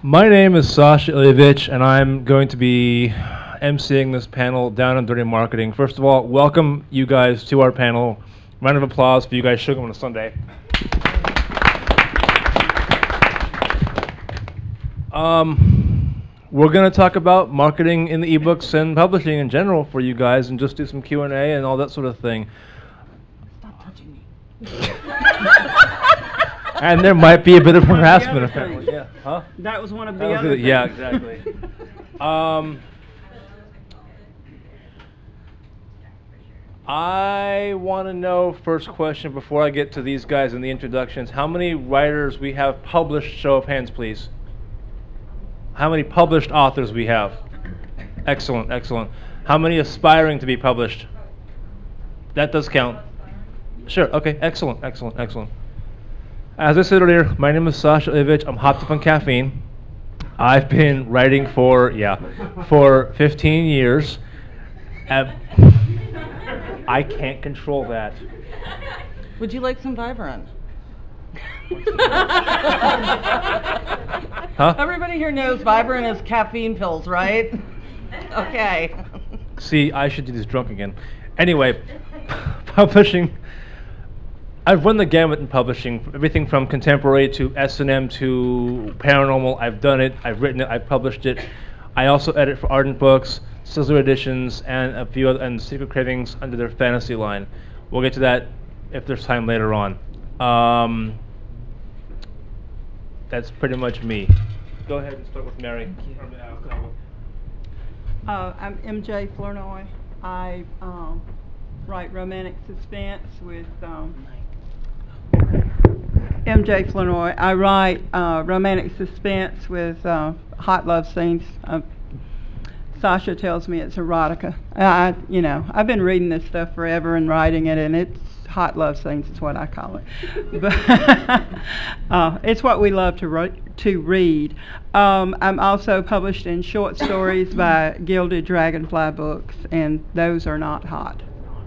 My name is Sasha Ilyevich, and I'm going to be emceeing this panel down on Dirty Marketing. First of all, welcome you guys to our panel. Round of applause for you guys showing up on a Sunday. We're going to talk about marketing in the ebooks and publishing in general for you guys, and just do some Q&A and all that sort of thing. Stop touching me. And there might be a bit of harassment, apparently. Yeah. Huh? That was one of the other things. Yeah, exactly. I want to know, first question, before I get to these guys and the introductions, how many writers we have published? Show of hands, please. How many published authors we have? Excellent, excellent. How many aspiring to be published? That does count. Sure, okay, excellent, excellent, excellent. As I said earlier, my name is Sasha Ilyevich. I'm hopped up on caffeine. I've been writing for 15 years. I can't control that. Would you like some Vivarin? Huh? Everybody here knows Vivarin is caffeine pills, right? Okay. See, I should do this drunk again. Anyway, publishing. I've run the gamut in publishing, everything from contemporary to S&M to paranormal. I've done it, I've written it, I've published it. I also edit for Ardent Books, Sizzler Editions, and a few other, and Secret Cravings under their fantasy line. We'll get to that if there's time later on. That's pretty much me. Go ahead and start with Mary. I'm MJ Flournoy. I write romantic suspense with MJ Flournoy. I write romantic suspense with hot love scenes. Sasha tells me it's erotica. I've been reading this stuff forever and writing it, and it's hot love scenes is what I call it. But it's what we love to read. I'm also published in short stories by Gilded Dragonfly Books, and those are not hot.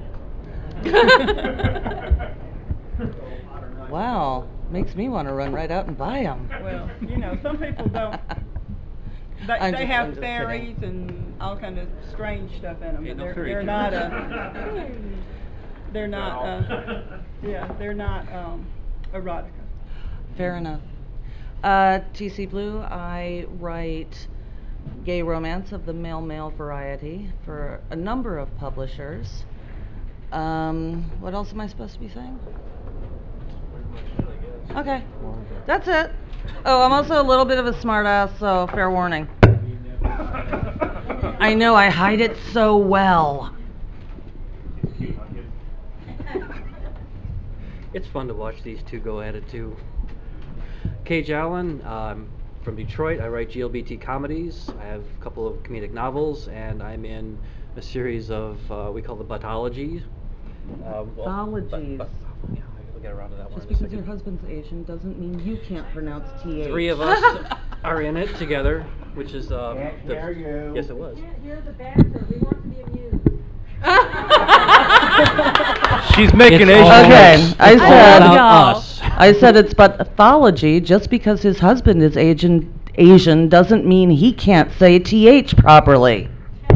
Wow, makes me want to run right out and buy them. Well, some people don't. They have fairies and all kind of strange stuff in them, but they're not erotica. Fair enough. TC Blue, I write gay romance of the male variety for a number of publishers. What else am I supposed to be saying? Okay, that's it. Oh, I'm also a little bit of a smartass, so fair warning. I know, I hide it so well. It's fun to watch these two go at it too. Cage Allen, from Detroit. I write GLBT comedies. I have a couple of comedic novels, and I'm in a series of we call the Buttologies. Buttologies. Yeah, we'll get around to that one. Just because your husband's Asian doesn't mean you can't pronounce TH. 3 of us are in it together, which is yes, it was. Can't hear the banter. We want to be amused. She's making It's Asian all Okay, jokes. I About said it's pathology. Just because his husband is Asian doesn't mean he can't say TH properly.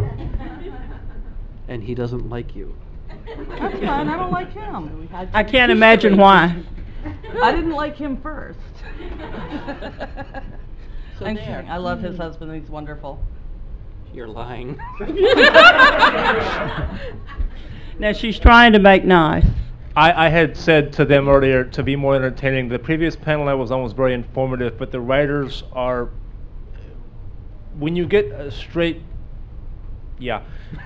And he doesn't like you. That's fine. I don't like him. I can't imagine why. I didn't like him first. So I'm there. kidding. I love his husband. He's wonderful. You're lying. Now she's trying to make nice. I had said to them earlier to be more entertaining. The previous panel I was on was very informative, but the writers are, when you get a straight, yeah.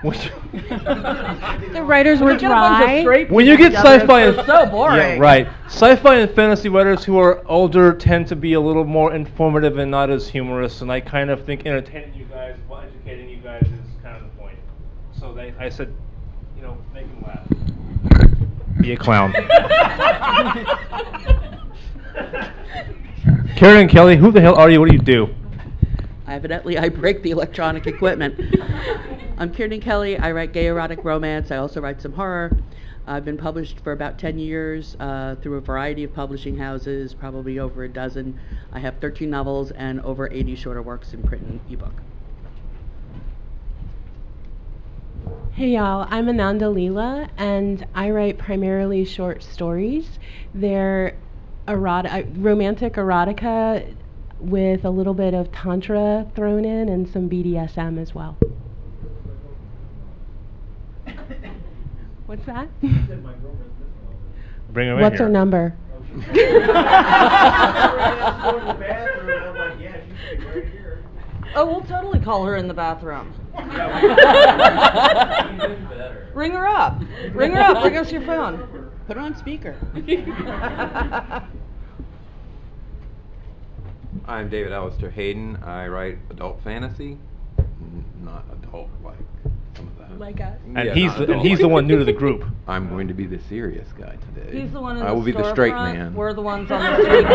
The writers were dry. When you get sci-fi and It's so boring. yeah, right. Sci-fi and fantasy writers who are older tend to be a little more informative and not as humorous, and I kind of think entertaining you guys while educating you guys is kind of the point. So I said, make them laugh. Be a clown. Karen Kelly, who the hell are you? What do you do? Evidently, I break the electronic equipment. I'm Kieran Kelly. I write gay erotic romance. I also write some horror. I've been published for about 10 years through a variety of publishing houses, probably over a dozen. I have 13 novels and over 80 shorter works in print and ebook. Hey y'all, I'm Ananda Leela, and I write primarily short stories. They're romantic erotica with a little bit of tantra thrown in and some BDSM as well. What's that? Bring her in What's here. her number? Oh, we'll totally call her in the bathroom. Ring her up. Ring her up. Bring us your phone. Put it on speaker. I'm David Alistair Hayden. I write adult fantasy, not adult like some of the. Like us. And Yeah, he's not the, and adult. he's the one new to the group. I'm going to be the serious guy today. He's the one in I the will be the straight storefront. man. We're the ones on the street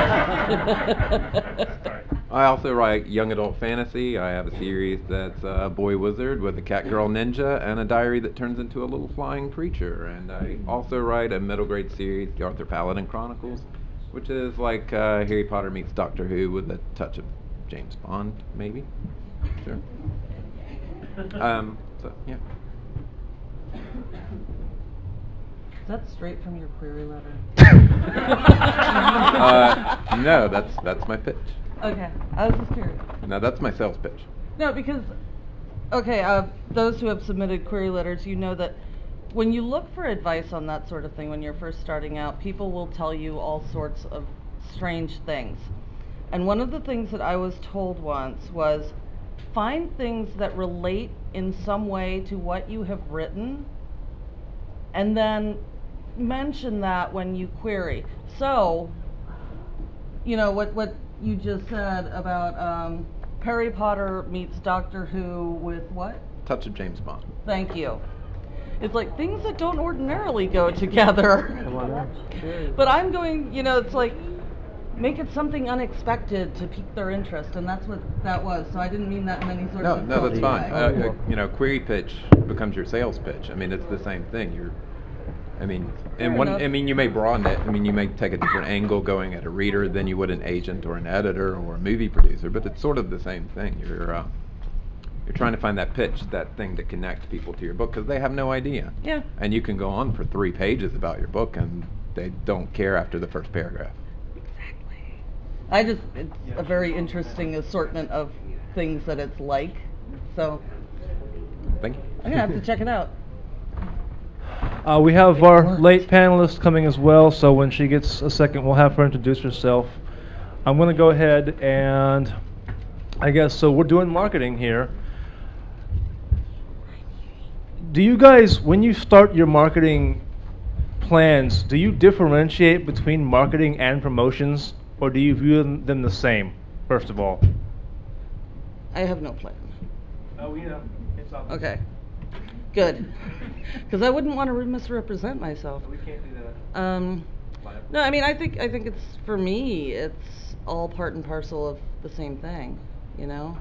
corner. I also write young adult fantasy. I have a series that's a boy wizard with a cat girl ninja and a diary that turns into a little flying creature. And I also write a middle grade series, the Arthur Paladin Chronicles, which is like Harry Potter meets Doctor Who with a touch of James Bond, maybe. Sure. So yeah. Is that straight from your query letter? No, that's my pitch. Okay, I was just curious. No, that's my sales pitch. No, because, okay, those who have submitted query letters, you know that when you look for advice on that sort of thing when you're first starting out, people will tell you all sorts of strange things. And one of the things that I was told once was, find things that relate in some way to what you have written, and then mention that when you query. So, you know, what you just said about Harry Potter meets Doctor Who with what? Touch of James Bond. Thank you. It's like things that don't ordinarily go together. But I'm going, you know, it's like, make it something unexpected to pique their interest, and that's what that was. So I didn't mean that in any sort of No, that's insulting fine. way. You know, query pitch becomes your sales pitch. I mean, it's the same thing. Fair enough. I mean, you may broaden it. I mean, you may take a different angle going at a reader than you would an agent or an editor or a movie producer, but it's sort of the same thing. You're trying to find that pitch, that thing to connect people to your book, because they have no idea. Yeah. And you can go on for 3 pages about your book, and they don't care after the first paragraph. It's a very interesting assortment of things that it's like. So Thank you. I'm gonna have to check it out. We have our late panelist coming as well, so when she gets a second, we'll have her introduce herself. I'm going to go ahead and, I guess, so we're doing marketing here. Do you guys, when you start your marketing plans, do you differentiate between marketing and promotions, or do you view them the same, first of all? I have no plan. Oh, yeah. It's on. Okay. Good. Because I wouldn't want to misrepresent myself. We can't do that. No, I mean, I think it's, for me, it's all part and parcel of the same thing, you know?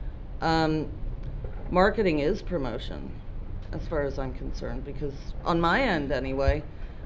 Marketing is promotion, as far as I'm concerned, because on my end anyway,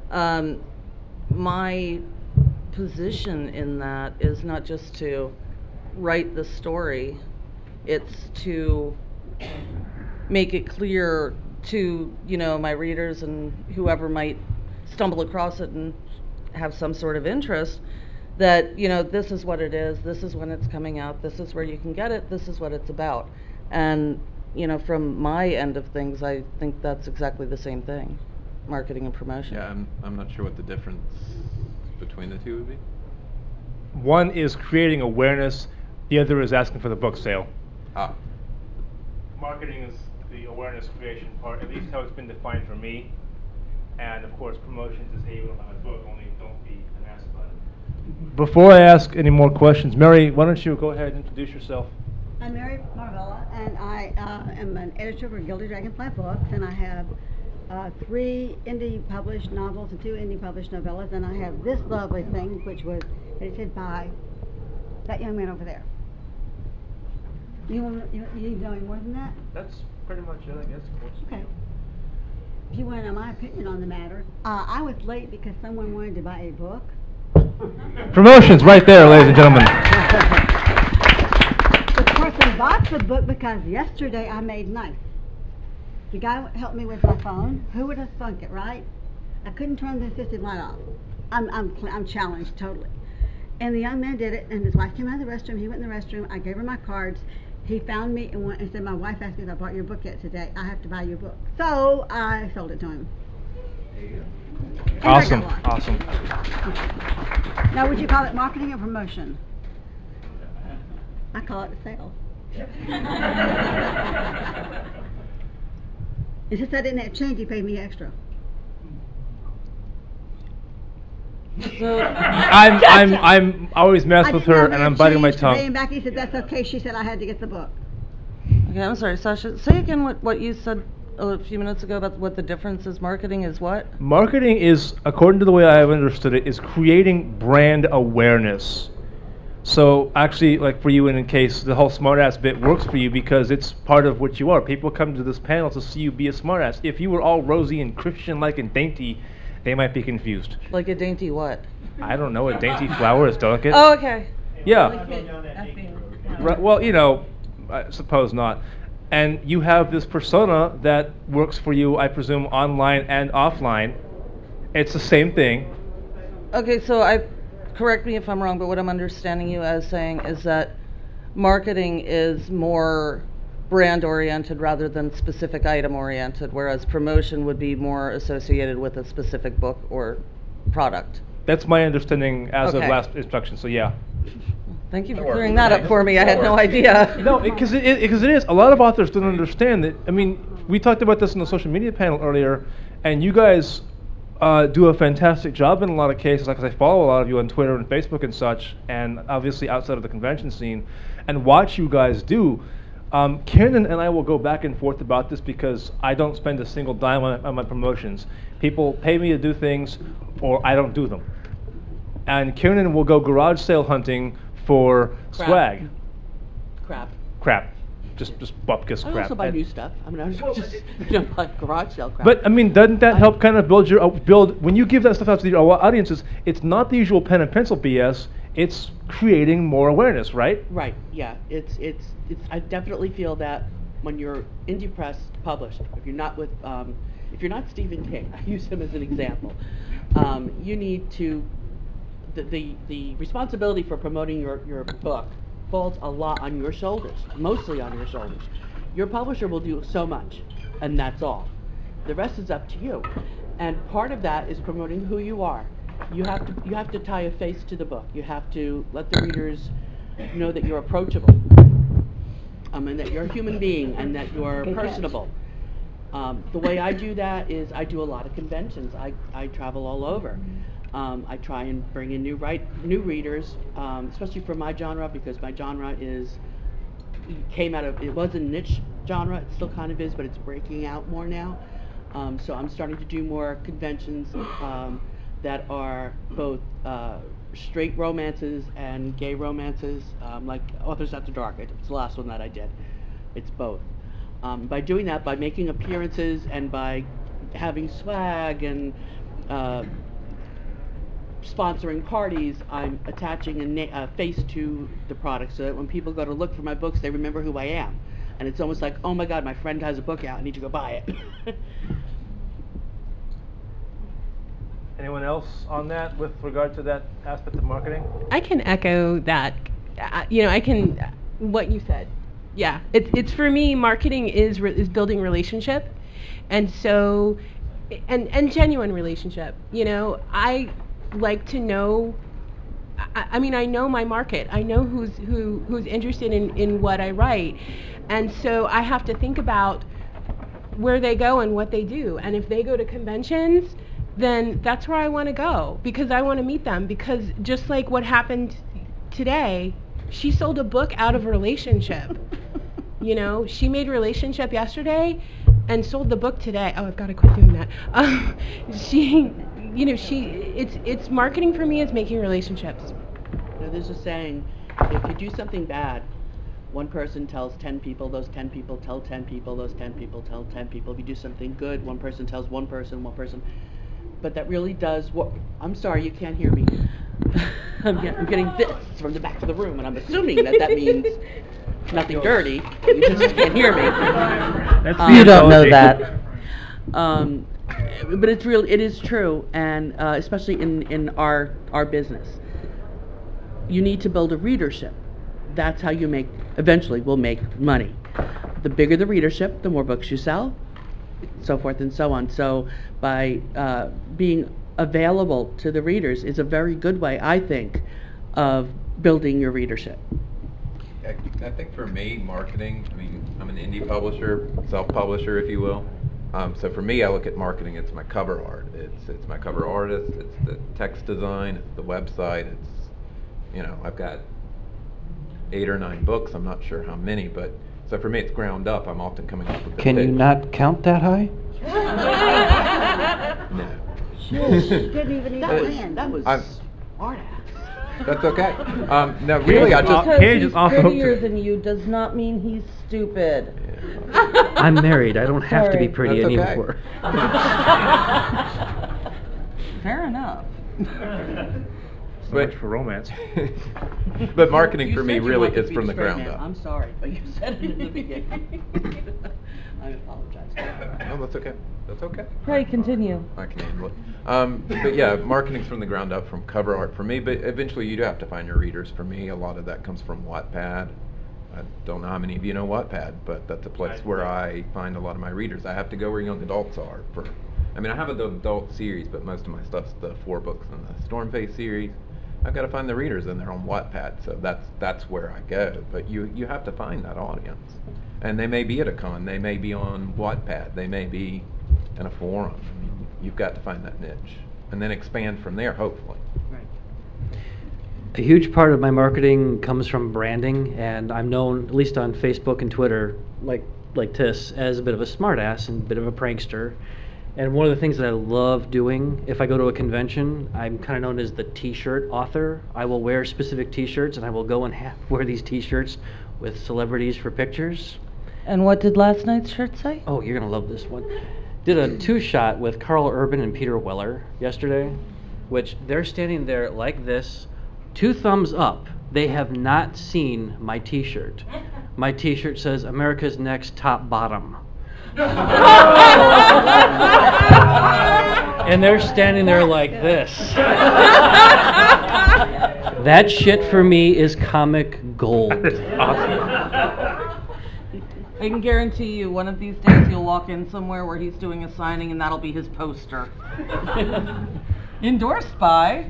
my position in that is not just to write the story, it's to make it clear to, you know, my readers and whoever might stumble across it and have some sort of interest, that, you know, this is what it is, this is when it's coming out, this is where you can get it, this is what it's about. And, you know, from my end of things, I think that's exactly the same thing, marketing and promotion. Yeah, I'm not sure what the difference between the two would be. One is creating awareness, the other is asking for the book sale. Ah, Marketing is the awareness creation part, at least how it's been defined for me. And of course, promotions is, hey, you don't have a book, only don't be an ass about it. Before I ask any more questions, Mary, why don't you go ahead and introduce yourself? I'm Mary Marvella, and I am an editor for Gilded Dragonfly Books, and I have 3 indie published novels and 2 indie published novellas, and I have this lovely thing, which was edited by that young man over there. You need to know any more than that? That's pretty much it, I guess. Okay. if you want to know my opinion on the matter, I was late because someone wanted to buy a book. Promotions right there, ladies and gentlemen. The person bought the book because yesterday I made nice. The guy helped me with my phone. Who would have thunk it, right? I couldn't turn the assistive light off. I'm challenged totally. And the young man did it, and his wife came out of the restroom. He went in the restroom. I gave her my cards. He found me and said, my wife asked me if I bought your book yet today. I have to buy your book. So I sold it to him. And I Awesome, got one. awesome. Now, would you call it marketing or promotion? I call it a sale. And since I didn't have change, he paid me extra. So, I'm always mess I with didn't her, have and enough I'm biting my change to pay him tongue. back. He said that's okay. She said I had to get the book. okay, I'm sorry, Sasha. Say again what you said a few minutes ago about what the difference is. Marketing is what? Marketing is, according to the way I have understood it, is creating brand awareness. So actually, like for you, and in case the whole smartass bit works for you because it's part of what you are. People come to this panel to see you be a smartass. If you were all rosy and Christian-like and dainty, they might be confused. Like a dainty what? I don't know. A dainty flower is delicate. Oh, okay. Yeah. Right, well, you know, I suppose not. And you have this persona that works for you, I presume, online and offline. It's the same thing. Okay, so correct me if I'm wrong, but what I'm understanding you as saying is that marketing is more brand oriented rather than specific item oriented, whereas promotion would be more associated with a specific book or product. That's my understanding as of Okay. last instruction, so yeah. Thank you for clearing that up for me. I had no idea. No, because it is. A lot of authors don't understand that. I mean, we talked about this in the social media panel earlier, and you guys do a fantastic job in a lot of cases, because I follow a lot of you on Twitter and Facebook and such, and obviously outside of the convention scene, and watch you guys do. Kiernan and I will go back and forth about this because I don't spend a single dime on my promotions. People pay me to do things, or I don't do them. And Kiernan will go garage sale hunting for Crap. swag. Crap. Just bupkis I crap. also buy And- new stuff. I mean, I was just like garage sale crap. But I mean, doesn't that help kind of build when you give that stuff out to your audiences? It's not the usual pen and pencil BS. It's creating more awareness, right? Right. Yeah. It's. I definitely feel that when you're indie press published, if you're not with, if you're not Stephen King, I use him as an example. You need to. The responsibility for promoting your book falls a lot on your shoulders, mostly on your shoulders. Your publisher will do so much, and that's all. The rest is up to you. And part of that is promoting who you are. You have to tie a face to the book. You have to let the readers know that you're approachable, and that you're a human being, and that you're personable. The way I do that is I do a lot of conventions. I travel all over. I try and bring in new readers, especially for my genre, because my genre it was a niche genre, it still kind of is, but it's breaking out more now. So I'm starting to do more conventions that are both straight romances and gay romances, like Authors After Dark. It's the last one that I did. It's both. By doing that, by making appearances and by having swag and sponsoring parties, I'm attaching a face to the product so that when people go to look for my books, they remember who I am. And it's almost like, oh my God, my friend has a book out, I need to go buy it. Anyone else on that with regard to that aspect of marketing? I can echo that. What you said. Yeah, it's for me. Marketing is building relationship, and so, and genuine relationship. I like to know. I mean, I know my market. I know who's interested in what I write, and so I have to think about where they go and what they do. And if they go to conventions, then that's where I want to go, because I want to meet them. Because just like what happened today, she sold a book out of a relationship. She made relationship yesterday and sold the book today. Oh, I've got to quit doing that. It's marketing for me is making relationships. There's a saying, if you do something bad, One person tells 10 people, those 10 people tell 10 people, those 10 people tell 10 people. If you do something good, one person tells one person. But that really does what... I'm sorry, you can't hear me. I'm getting this from the back of the room, and I'm assuming that means nothing dirty. You just can't hear me. You don't know that. But it is true, and especially in our business. You need to build a readership. That's how you eventually will make money. The bigger the readership, the more books you sell, so forth and so on. So by being available to the readers is a very good way, I think, of building your readership. I think for me, marketing, I mean, I'm an indie publisher, self-publisher, if you will. So for me, I look at marketing, it's my cover art. It's my cover artist, it's the text design, it's the website, it's, you know, I've got 8 or 9 books, I'm not sure how many, but so for me it's ground up. I'm often coming up with the Can you pitch. not count that high? No. Didn't even That was, land. that was I'm- smart ass. That's okay. No, really, I just... Because Cage he's is also- prettier than you does not mean he's stupid. I'm married. I don't have to be Sorry. pretty That's okay. anymore. Fair enough. So much for romance. But marketing You for me said you really wanted to is be from the straight ground man. up. I'm sorry, but you said it in the beginning. I apologize. No, that's okay. That's okay. Pray continue. I can handle it. But yeah, marketing's from the ground up, from cover art for me, but eventually you do have to find your readers. For me, a lot of that comes from Wattpad. I don't know how many of you know Wattpad, but that's a place where I find a lot of my readers. I have to go where young adults are. I mean, I have an adult series, but most of my stuff's the 4 books in the Stormface series. I've got to find the readers, and they're on Wattpad, so that's where I go. But you have to find that audience. And they may be at a con, they may be on Wattpad, they may be in a forum. I mean, you've got to find that niche, and then expand from there, hopefully. A huge part of my marketing comes from branding, and I'm known, at least on Facebook and Twitter, like Tiss, as a bit of a smartass and a bit of a prankster. And one of the things that I love doing, if I go to a convention, I'm kind of known as the T-shirt author. I will wear specific T-shirts, and I will go and wear these T-shirts with celebrities for pictures. And what did last night's shirt say? Oh, you're gonna love this one. Did a 2-shot with Carl Urban and Peter Weller yesterday, which they're standing there like this, 2 thumbs up. They have not seen my T-shirt. My T-shirt says America's Next Top Bottom. And they're standing there like this. That shit for me is comic gold. I can guarantee you, one of these days you'll walk in somewhere where he's doing a signing and that'll be his poster. Endorsed by.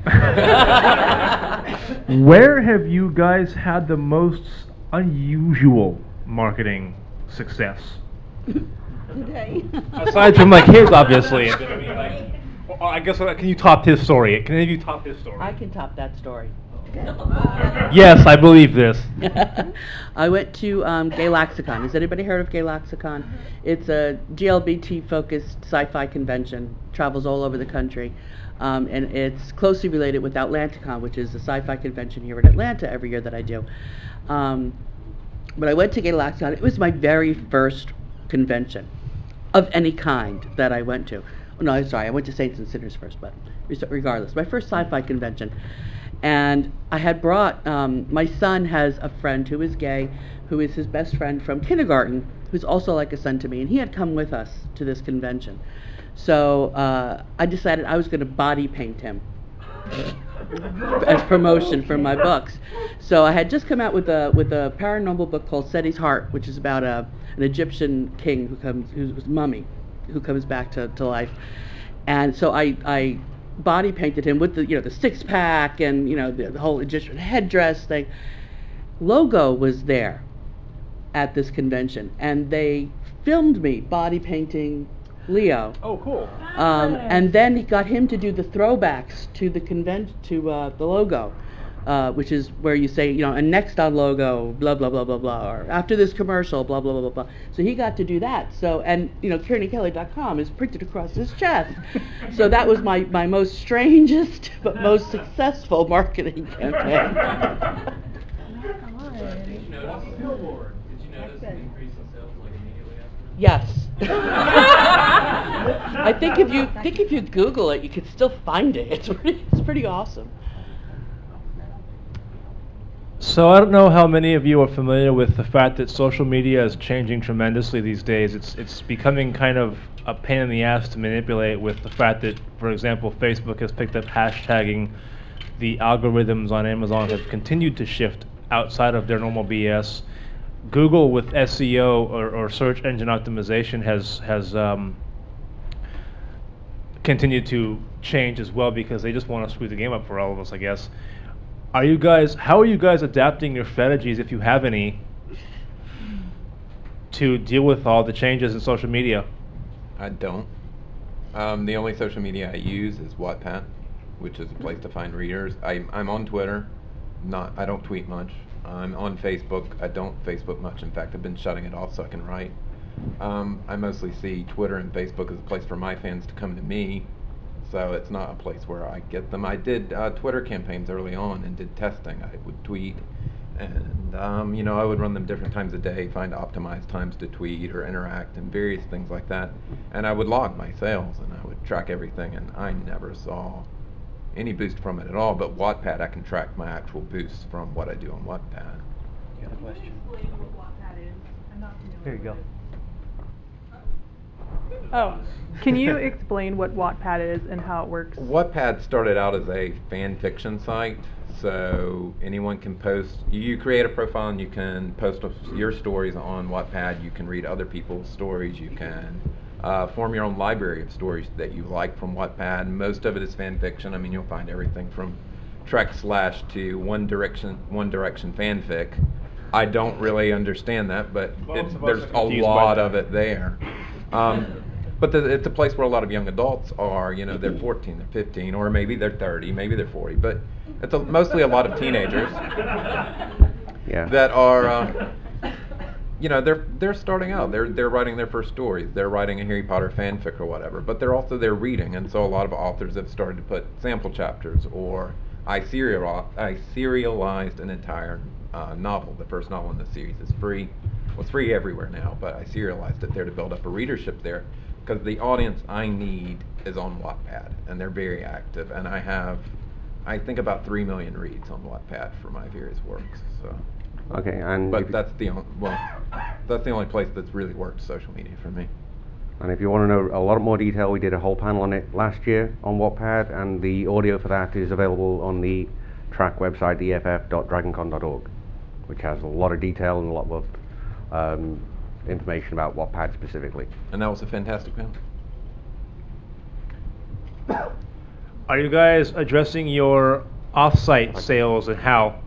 Where have you guys had the most unusual marketing success? Today. Aside from like his, obviously. I mean, like, well, I guess can you top his story? Can any of you top his story? I can top that story. Yes, I believe this. I went to Gay Lexicon. Has anybody heard of Gay Lexicon? It's a GLBT-focused sci-fi convention. Travels all over the country. And it's closely related with Atlanticon, which is a sci-fi convention here in Atlanta every year that I do. But I went to Gay Lexicon. It was my very first convention of any kind that I went to. Oh, no, I'm sorry. I went to Saints and Sinners first, but regardless, my first sci-fi convention. And I had brought, my son has a friend who is gay, who is his best friend from kindergarten, who's also like a son to me, and he had come with us to this convention. So I decided I was going to body paint him as promotion for my books. So I had just come out with a paranormal book called Seti's Heart, which is about an Egyptian king who's mummy, who comes back to life. And so I body painted him with the 6-pack and the whole Egyptian headdress thing. Logo was there at this convention, and they filmed me body painting Leo. Oh, cool. And then he got him to do the throwbacks to the the logo, which is where you say, and next on logo, blah, blah, blah, blah, blah, or after this commercial, blah, blah, blah, blah, blah. So he got to do that. So, and, KieranKelly.com is printed across his chest. So that was my most strangest but most successful marketing campaign. Did you notice an increase in sales like immediately after? Yes. I think if you Google it, you could still find it. It's pretty awesome. So I don't know how many of you are familiar with the fact that social media is changing tremendously these days. It's becoming kind of a pain in the ass to manipulate, with the fact that, for example, Facebook has picked up hashtagging. The algorithms on Amazon have continued to shift outside of their normal BS. Google with SEO or search engine optimization has continued to change as well, because they just want to screw the game up for all of us, I guess. How are you guys adapting your strategies, if you have any, to deal with all the changes in social media? I don't. The only social media I use is Wattpad, which is a place to find readers. I'm on Twitter. I don't tweet much. I'm on Facebook. I don't Facebook much. In fact, I've been shutting it off so I can write. I mostly see Twitter and Facebook as a place for my fans to come to me, so it's not a place where I get them. I did Twitter campaigns early on and did testing. I would tweet, and I would run them different times a day, find optimized times to tweet or interact and various things like that. And I would log my sales and I would track everything, and I never saw any boost from it at all. But Wattpad, I can track my actual boosts from what I do on Wattpad. You got a question? Here you go. Oh, can you explain what Wattpad is and how it works? Wattpad started out as a fan fiction site, so anyone can post. You create a profile and you can post your stories on Wattpad. You can read other people's stories. You can form your own library of stories that you like from Wattpad. Most of it is fan fiction. I mean, you'll find everything from Trek Slash to One Direction fanfic. I don't really understand that, but there's a lot of it there. But it's a place where a lot of young adults are. They're 14, they're 15, or maybe they're 30, maybe they're 40. But it's mostly a lot of teenagers that are, they're starting out. They're writing their first stories. They're writing a Harry Potter fanfic or whatever. But they're also reading, and so a lot of authors have started to put sample chapters, or I serialized an entire novel. The first novel in the series is free. Well, it's free everywhere now, but I serialized it there to build up a readership there, because the audience I need is on Wattpad, and they're very active, and I think about 3 million reads on Wattpad for my various works. So. Okay, and but that's the only place that's really worked social media for me. And if you want to know a lot more detail, we did a whole panel on it last year on Wattpad, and the audio for that is available on the track website, eff.dragoncon.org, which has a lot of detail and a lot of information about Wattpad specifically. And that was a fantastic panel. Are you guys addressing your off-site sales, and how?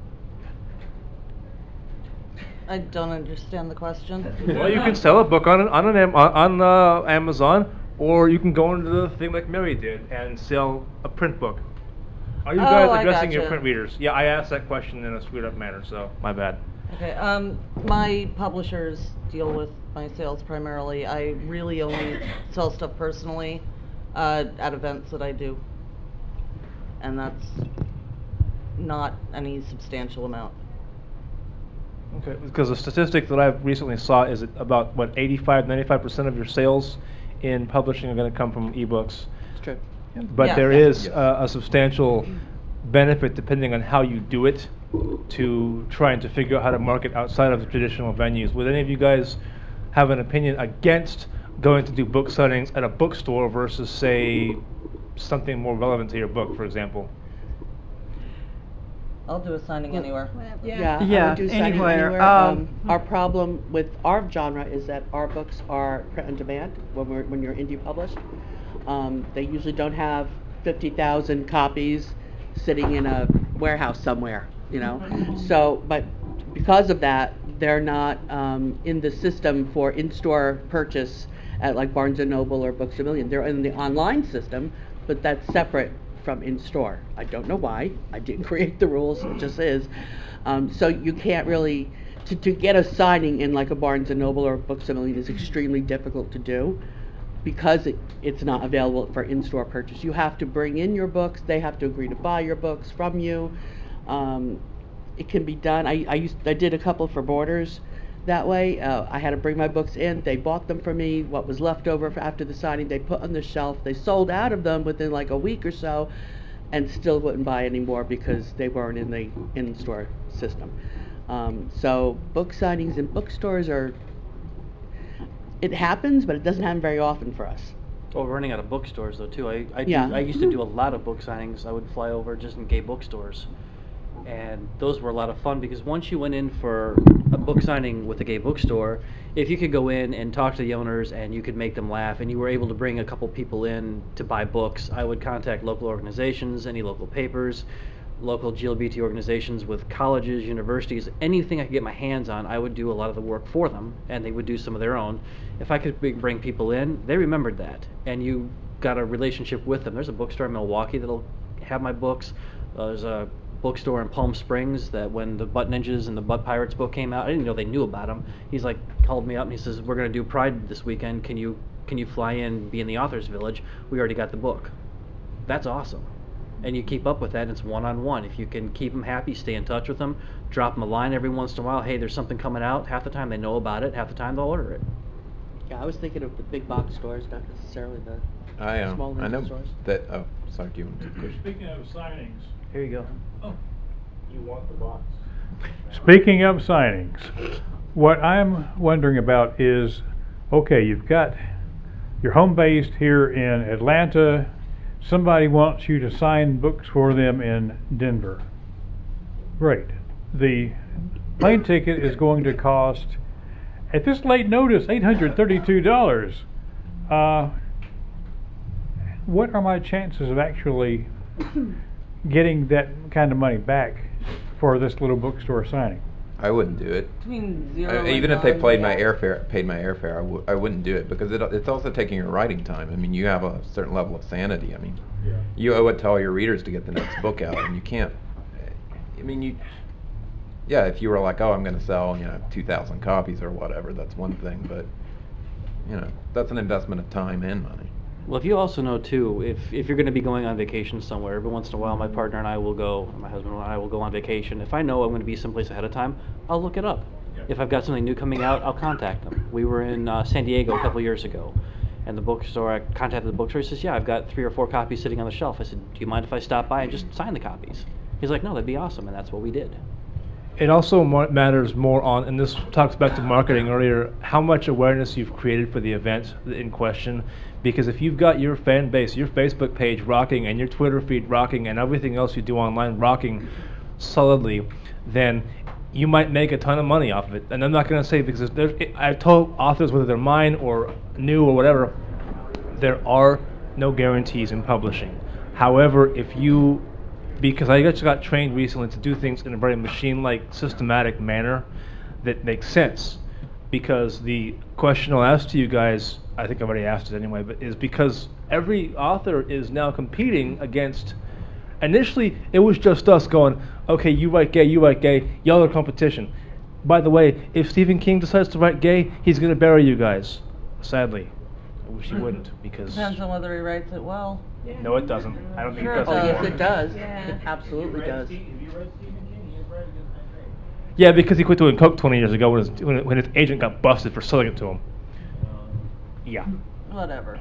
I don't understand the question. Well, you can sell a book on Amazon, or you can go into the thing like Mary did and sell a print book. Are you guys addressing your print readers? Yeah, I asked that question in a screwed up manner, so my bad. Okay, my publishers deal with my sales primarily. I really only sell stuff personally at events that I do, and that's not any substantial amount. Okay, because the statistic that I recently saw is that about 95% of your sales in publishing are going to come from ebooks. It's true. But there is a substantial benefit, depending on how you do it, to trying to figure out how to market outside of the traditional venues. Would any of you guys have an opinion against going to do book signings at a bookstore versus, say, something more relevant to your book, for example? I'll do a signing anywhere. Yeah, Yeah, I would do signing anywhere. Our problem with our genre is that our books are print on demand when you're indie published. They usually don't have 50,000 copies sitting in a warehouse somewhere, So, but because of that, they're not in the system for in-store purchase at like Barnes & Noble or Books A Million. They're in the online system, but that's separate from in-store. I don't know why. I didn't create the rules. It just is. So you can't really, to get a signing in like a Barnes & Noble or Books A Million is extremely difficult to do, because it's not available for in-store purchase. You have to bring in your books. They have to agree to buy your books from you. it can be done. I did a couple for Borders that way. I had to bring my books in. They bought them for me. What was left over after the signing, they put on the shelf. They sold out of them within like a week or so, and still wouldn't buy any more because they weren't in the in-store system. So book signings in bookstores it happens, but it doesn't happen very often for us. Well, we're running out of bookstores though too. Yeah. I used to do a lot of book signings. I would fly over just in gay bookstores, and those were a lot of fun because once you went in for a book signing with a gay bookstore, if you could go in and talk to the owners and you could make them laugh and you were able to bring a couple people in to buy books, I would contact local organizations, any local papers, local GLBT organizations with colleges, universities, anything I could get my hands on, I would do a lot of the work for them, and they would do some of their own. If I could bring people in, they remembered that, and you got a relationship with them. There's a bookstore in Milwaukee that'll have my books. There's a bookstore in Palm Springs that when the Butt Ninjas and the Butt Pirates book came out, I didn't know they knew about them. He's like, called me up and he says, we're going to do Pride this weekend. Can you fly in, be in the author's village? We already got the book. That's awesome. And you keep up with that, and it's one-on-one. If you can keep them happy, stay in touch with them, drop them a line every once in a while, hey, there's something coming out. Half the time they know about it, half the time they'll order it. Yeah, I was thinking of the big box stores, not necessarily the small I know stores. that. Oh, sorry. Do you want to push? Speaking of signings. Here you go. Oh, you want the box? Speaking of signings, what I'm wondering about is, okay, you've got your home base here in Atlanta. Somebody wants you to sign books for them in Denver. Great. The plane ticket is going to cost, at this late notice, $832. What are my chances of actually getting that kind of money back for this little bookstore signing? I wouldn't do it. Between 0 and Even if they 9, paid yeah. my airfare, I wouldn't do it because it's also taking your writing time. I mean, you have a certain level of sanity. I mean, you owe it to all your readers to get the next book out, and you can't. I mean, yeah, if you were like, oh, I'm going to sell, 2,000 copies or whatever, that's one thing, but that's an investment of time and money. Well, if you also know too, if you're going to be going on vacation somewhere, every once in a while my partner and I will go, my husband and I will go on vacation. If I know I'm going to be someplace ahead of time, I'll look it up. If I've got something new coming out, I'll contact them. We were in San Diego a couple years ago, and the bookstore, I contacted the bookstore. He says, yeah, I've got 3 or 4 copies sitting on the shelf. I said, do you mind if I stop by and just sign the copies? He's like, no, that'd be awesome, and that's what we did. It also matters more on, and this talks back to marketing earlier, how much awareness you've created for the event in question. Because if you've got your fan base, your Facebook page rocking, and your Twitter feed rocking, and everything else you do online rocking solidly, then you might make a ton of money off of it. And I'm not going to say, because I've told authors, whether they're mine or new or whatever, there are no guarantees in publishing. However, because I just got trained recently to do things in a very machine-like, systematic manner that makes sense. Because the question I'll ask to you guys, I think I've already asked it anyway, but is because every author is now competing against. Initially, it was just us going, okay, you write gay, y'all are competition. By the way, if Stephen King decides to write gay, he's going to bury you guys. Sadly. I wish he wouldn't, because... Depends on whether he writes it well. No, it doesn't. I don't think Sure it it does. Oh, yes, anymore. it does. Yeah. It absolutely does. If you read Stephen King, he is right against that grade. Yeah, because he quit doing coke 20 years ago when his agent got busted for selling it to him. Yeah. Whatever.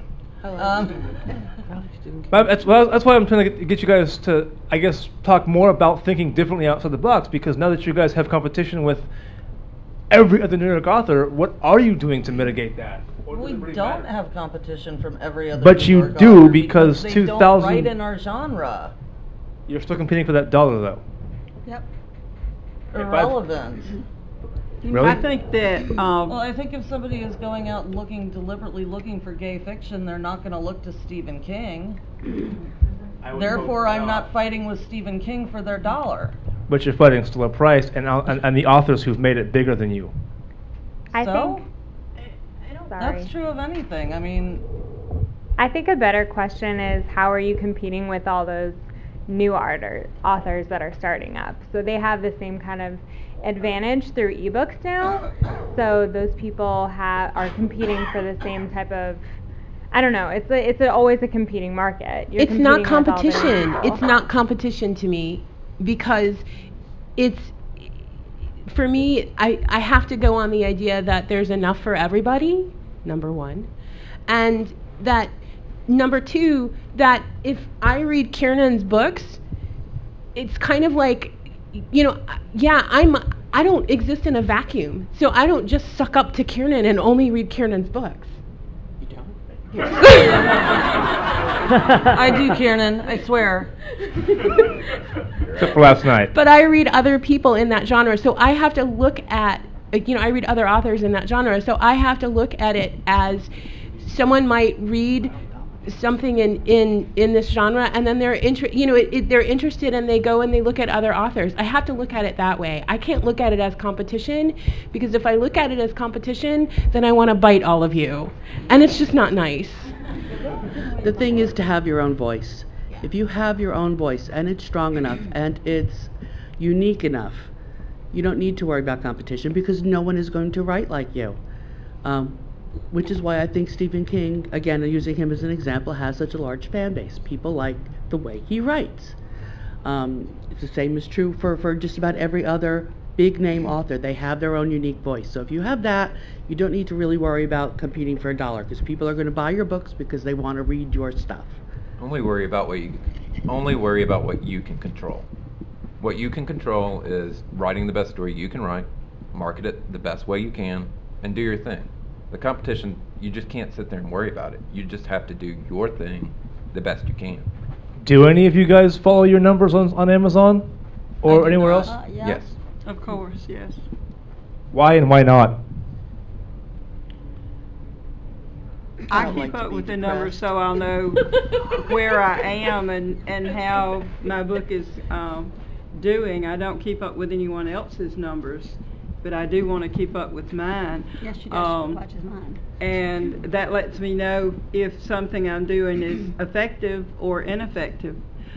But that's why I'm trying to get you guys to, I guess, talk more about thinking differently outside the box, because now that you guys have competition with every other New York author, what are you doing to mitigate that? Or does We it really don't matter? have competition from every other But New you York do, author because they 2000 don't write in our genre. You're still competing for that dollar, though. Yep. Irrelevant. Really? I think that Well, I think if somebody is going out and deliberately looking for gay fiction, they're not going to look to Stephen King. Therefore, I'm not fighting with Stephen King for their dollar. But you're fighting still a price, and the authors who've made it bigger than you. So? Sorry. That's true of anything. I mean, I think a better question is, how are you competing with all those new authors that are starting up? So they have the same kind of advantage through ebooks now. So those people are competing for the same type of, I don't know, it's always a competing market. You're It's not competing with all the new competition. people. It's not competition to me, because it's for me, I have to go on the idea that there's enough for everybody, number one, and that number two, that if I read Kiernan's books, it's kind of like, you know, yeah, I don't exist in a vacuum, so I don't just suck up to Kiernan and only read Kiernan's books. You don't? I do, Kiernan, I swear. Except for last night. But I read other people in that genre, so I have to look at, you know, I read other authors in that genre, so I have to look at it as someone might read something in this genre, and then they're they're interested and they go and they look at other authors. I have to look at it that way. I can't look at it as competition, because if I look at it as competition, then I want to bite all of you, and it's just not nice. The thing is to have your own voice. If you have your own voice and it's strong enough and it's unique enough, you don't need to worry about competition, because no one is going to write like you. Which is why I think Stephen King, again using him as an example, has such a large fan base. People like the way he writes. It's the same is true for just about every other big name author. They have their own unique voice. So if you have that, you don't need to really worry about competing for a dollar, because people are going to buy your books because they want to read your stuff. Only worry about what you can control. What you can control is writing the best story you can write, market it the best way you can, and do your thing. The competition, you just can't sit there and worry about it. You just have to do your thing the best you can. Do any of you guys follow your numbers on Amazon or anywhere else? Yeah. Yes. Of course, yes. Why and why not? I don't like keep to up be with the depressed. numbers so I'll know where I am and how my book is doing. I don't keep up with anyone else's numbers, but I do want to keep up with mine. Yes, she does. She watches mine. And that lets me know if something I'm doing is effective or ineffective.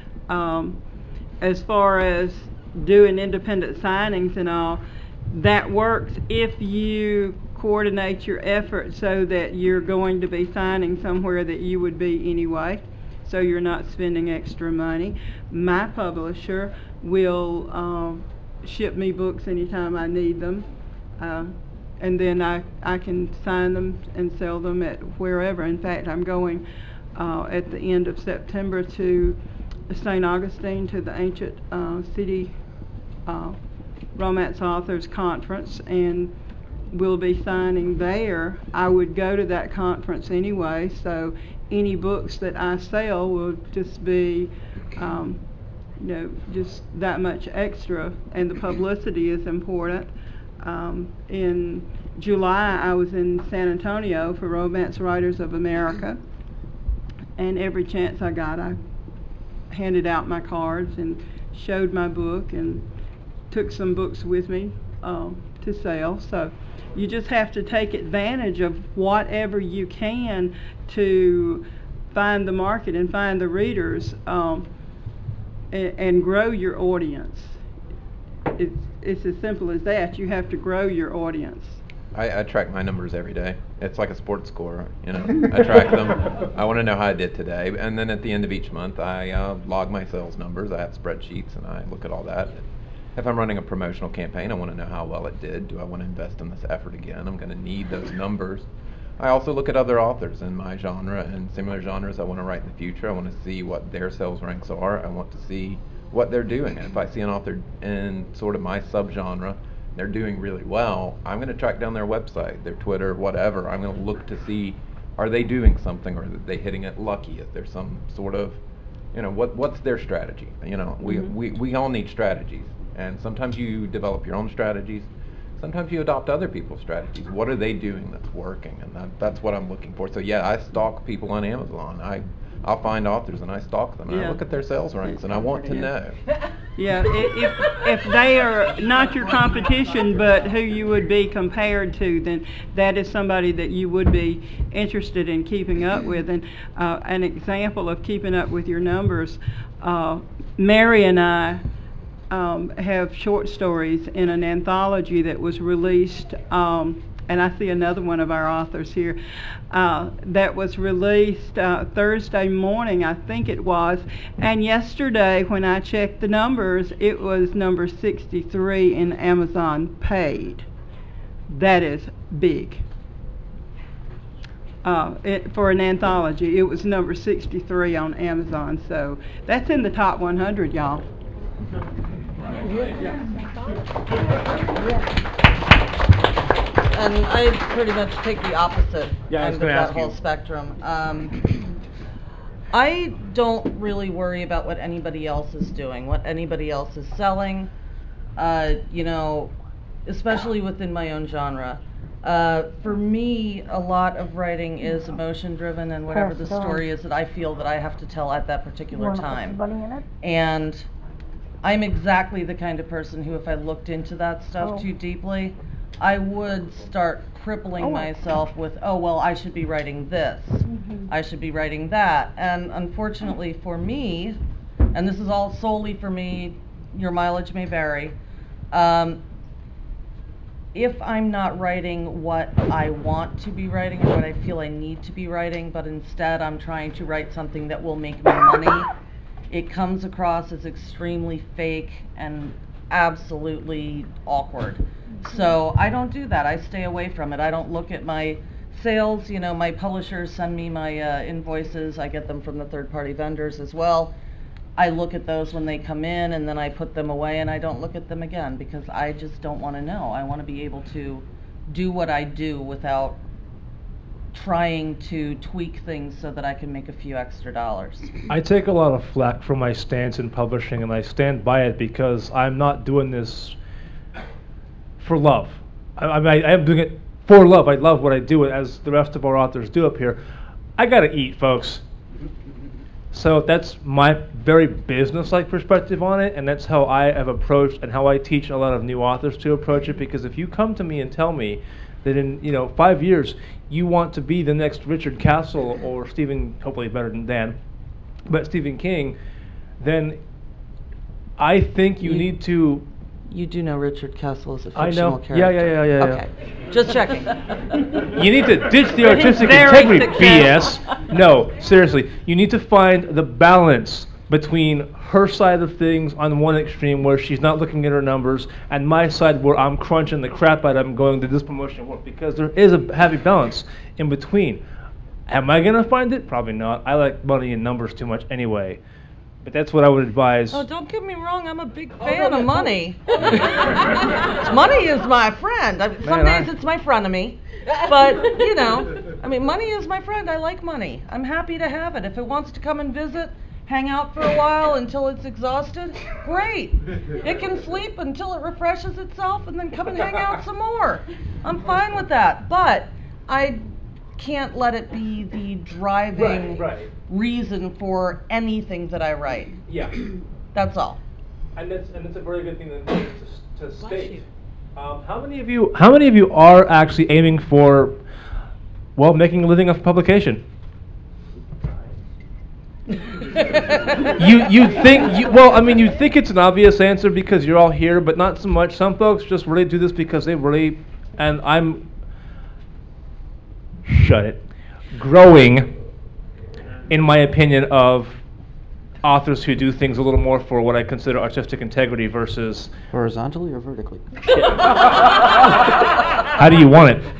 As far as doing independent signings and all, that works if you coordinate your efforts so that you're going to be signing somewhere that you would be anyway, so you're not spending extra money. My publisher will ship me books anytime I need them, and then I can sign them and sell them at wherever. In fact, I'm going at the end of September to St. Augustine to the Ancient City Romance Authors Conference, and we'll be signing there. I would go to that conference anyway, so any books that I sell will just be just that much extra, and the publicity is important. In July, I was in San Antonio for Romance Writers of America, and every chance I got, I handed out my cards and showed my book and took some books with me to sell. So you just have to take advantage of whatever you can to find the market and find the readers, and grow your audience. It's as simple as that. You have to grow your audience. I track my numbers every day. It's like a sports score, you know. I track them. I want to know how I did today, and then at the end of each month, I log my sales numbers. I have spreadsheets, and I look at all that. If I'm running a promotional campaign, I want to know how well it did. Do I want to invest in this effort again? I'm going to need those numbers. I also look at other authors in my genre and similar genres I want to write in the future. I want to see what their sales ranks are. I want to see what they're doing. And if I see an author in sort of my subgenre, they're doing really well, I'm going to track down their website, their Twitter, whatever. I'm going to look to see, are they doing something, or are they hitting it lucky? Is there some sort of, what's their strategy? We all need strategies. And sometimes you develop your own strategies. Sometimes you adopt other people's strategies. What are they doing that's working? And that's what I'm looking for. So yeah, I stalk people on Amazon. I'll find authors and I stalk them. And I look at their sales ranks and I want to know. Yeah, if they are not your competition but who you would be compared to, then that is somebody that you would be interested in keeping up with. And an example of keeping up with your numbers, Mary and I have short stories in an anthology that was released and I see another one of our authors here, that was released Thursday morning, I think it was, and yesterday when I checked the numbers, it was number 63 in Amazon paid. That is big. For an anthology, it was number 63 on Amazon, so that's in the top 100, y'all. And I pretty much take the opposite Yeah, I was end of gonna that ask whole you. spectrum. I don't really worry about what anybody else is doing, what anybody else is selling, you know, especially within my own genre. For me, a lot of writing is emotion driven, and whatever the story is that I feel that I have to tell at that particular time. And I'm exactly the kind of person who, if I looked into that stuff too deeply, I would start crippling myself with, oh, well, I should be writing this. I should be writing that. And unfortunately for me, and this is all solely for me, your mileage may vary, if I'm not writing what I want to be writing or what I feel I need to be writing, but instead I'm trying to write something that will make me money, it comes across as extremely fake and absolutely awkward. So I don't do that. I stay away from it. I don't look at my sales. You know, my publishers send me my invoices. I get them from the third-party vendors as well. I look at those when they come in, and then I put them away, and I don't look at them again because I just don't want to know. I want to be able to do what I do without trying to tweak things so that I can make a few extra dollars. I take a lot of flack for my stance in publishing, and I stand by it because I'm not doing this for love. I am doing it for love. I love what I do, as the rest of our authors do up here. I gotta eat, folks. So that's my very business-like perspective on it, and that's how I have approached and how I teach a lot of new authors to approach it. Because if you come to me and tell me that in 5 years you want to be the next Richard Castle or Stephen, hopefully better than Dan, but Stephen King, then I think you need to. You do know Richard Castle is a I fictional know. character. Yeah. Okay, just checking. You need to ditch the artistic integrity BS. No, seriously. You need to find the balance between her side of things on one extreme where she's not looking at her numbers and my side where I'm crunching the crap out of them going to this promotion work, because there is a heavy balance in between. Am I going to find it? Probably not. I like money and numbers too much anyway. But that's what I would advise. Oh, don't get me wrong, I'm a big fan of money. Money is my friend. Some days it's my frenemy. But, money is my friend. I like money. I'm happy to have it. If it wants to come and visit, hang out for a while until it's exhausted, great. It can sleep until it refreshes itself and then come and hang out some more. I'm fine with that. But I can't let it be the driving reason for anything that I write. Yeah. That's all. And that's a very good thing to state. How many of you are actually aiming for, making a living off publication? you think it's an obvious answer because you're all here, but not so much. Some folks just really do this because they really, and I'm growing, in my opinion, of authors who do things a little more for what I consider artistic integrity versus horizontally or vertically? How do you want it?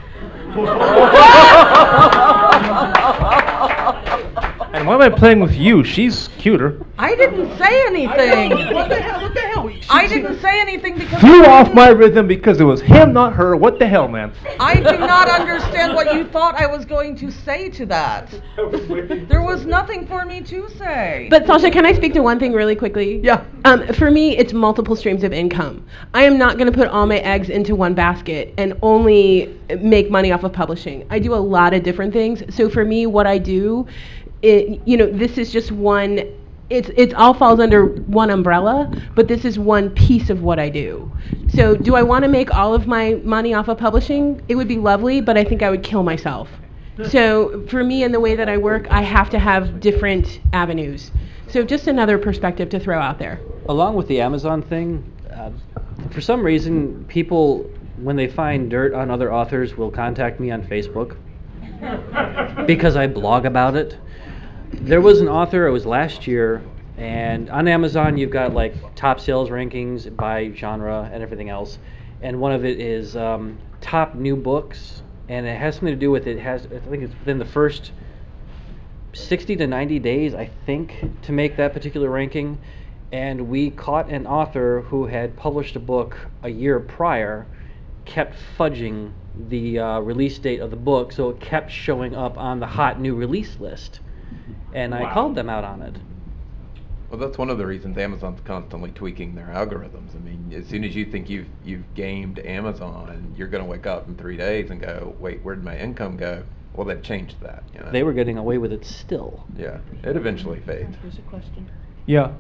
And why am I playing with you? She's cuter. I didn't say anything. What the hell? I didn't say anything because Threw off my rhythm because it was him, not her. What the hell, man? I do not understand what you thought I was going to say to that. There was nothing for me to say. But Sasha, can I speak to one thing really quickly? Yeah. For me, it's multiple streams of income. I am not going to put all my eggs into one basket and only make money off of publishing. I do a lot of different things. So for me, what I do, this is just one. It all falls under one umbrella, but this is one piece of what I do. So do I want to make all of my money off of publishing? It would be lovely, but I think I would kill myself. So for me and the way that I work, I have to have different avenues. So just another perspective to throw out there. Along with the Amazon thing, for some reason, people when they find dirt on other authors, will contact me on Facebook because I blog about it. There was an author, it was last year, and on Amazon you've got like top sales rankings by genre and everything else, and one of it is top new books, and it has something to do with I think it's within the first 60 to 90 days, I think, to make that particular ranking. And we caught an author who had published a book a year prior, kept fudging the release date of the book, so it kept showing up on the hot new release list. And I called them out on it. Well, that's one of the reasons Amazon's constantly tweaking their algorithms. I mean, as soon as you think you've gamed Amazon, you're going to wake up in 3 days and go, wait, where did my income go? Well, they've changed that. You know? They were getting away with it still. Yeah, it eventually fades. There's a question. Yeah.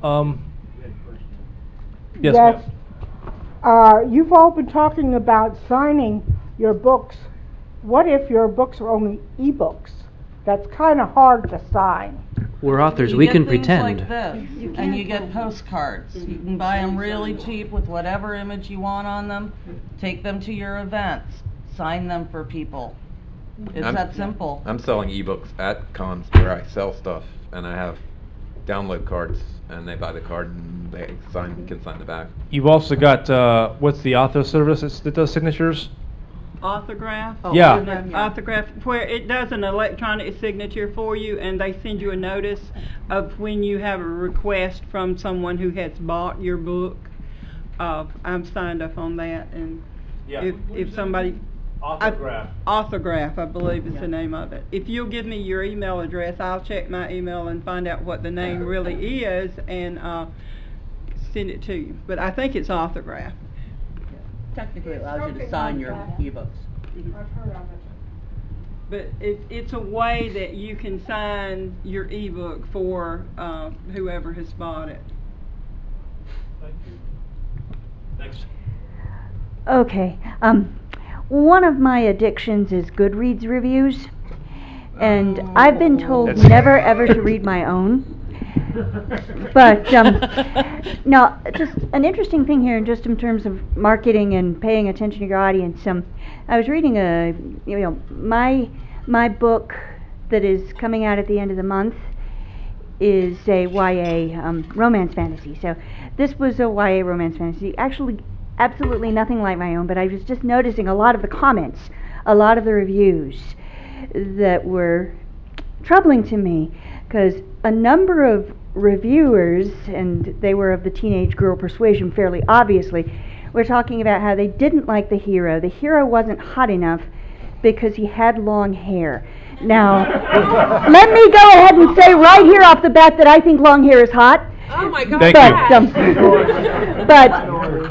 Yes. You've all been talking about signing your books. What if your books are only e-books? That's kind of hard to sign. We're authors, You we get can things pretend. like this, and you get postcards. You can buy them really cheap with whatever image you want on them. Take them to your events. Sign them for people. It's that simple. I'm selling ebooks at cons where I sell stuff, and I have download cards, and they buy the card and they can sign the back. You've also got what's the author service that does signatures? Autograph? Yeah. Autograph, where it does an electronic signature for you, and they send you a notice of when you have a request from someone who has bought your book. I'm signed up on that, and if somebody... Autograph, I believe is the name of it. If you'll give me your email address, I'll check my email and find out what the name really is and send it to you. But I think it's autograph. Technically it allows you to sign your ebooks. But it's a way that you can sign your ebook for whoever has bought it. Thank you. Thanks. Okay. One of my addictions is Goodreads reviews, and I've been told never ever to read my own. But now, just an interesting thing here, just in terms of marketing and paying attention to your audience. I was reading my book that is coming out at the end of the month is a YA romance fantasy. So this was a YA romance fantasy. Actually, absolutely nothing like my own, but I was just noticing a lot of the comments, a lot of the reviews that were troubling to me, because a number of reviewers, and they were of the teenage girl persuasion fairly obviously, were talking about how they didn't like the hero. The hero wasn't hot enough because he had long hair. Now, let me go ahead and say right here off the bat that I think long hair is hot. Oh my God! But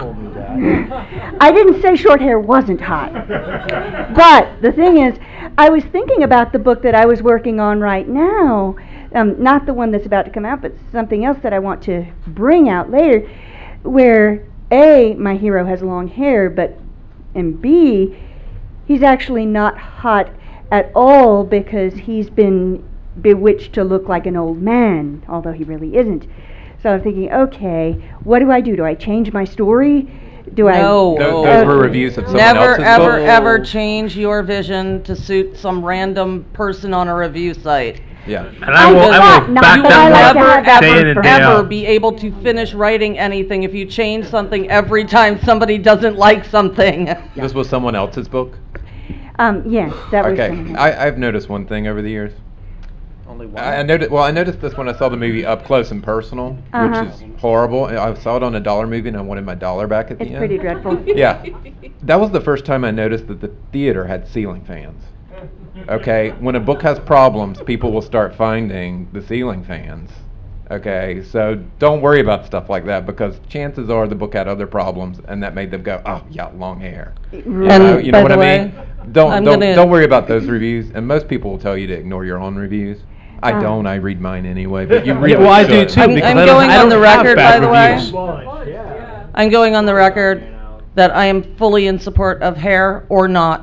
I didn't say short hair wasn't hot. But the thing is, I was thinking about the book that I was working on right now, not the one that's about to come out, but something else that I want to bring out later, where A, my hero has long hair, and B, he's actually not hot at all because he's been bewitched to look like an old man, although he really isn't. So I'm thinking, okay, what do? Do I change my story? No. Those were reviews of someone Never, else's ever, book? ever change your vision to suit some random person on a review site. Yeah. And I will back that one up day in and day ever out. be able to finish writing anything if you change something every time somebody doesn't like something. This was someone else's book? Yes, that was. Okay, I've noticed one thing over the years. Only one? I noticed this when I saw the movie Up Close and Personal, which is horrible. I saw it on a $1 movie and I wanted my $1 back at the end. It's pretty dreadful. Yeah. That was the first time I noticed that the theater had ceiling fans. Okay, when a book has problems, people will start finding the ceiling fans. Okay, so don't worry about stuff like that, because chances are the book had other problems and that made them go, oh yeah, long hair. You know what I mean? Don't worry about those reviews, and most people will tell you to ignore your own reviews. I don't. I read mine anyway, but you really I should. do too. I'm going on the record, by the way. Reviews. I'm going on the record that I am fully in support of hair or not.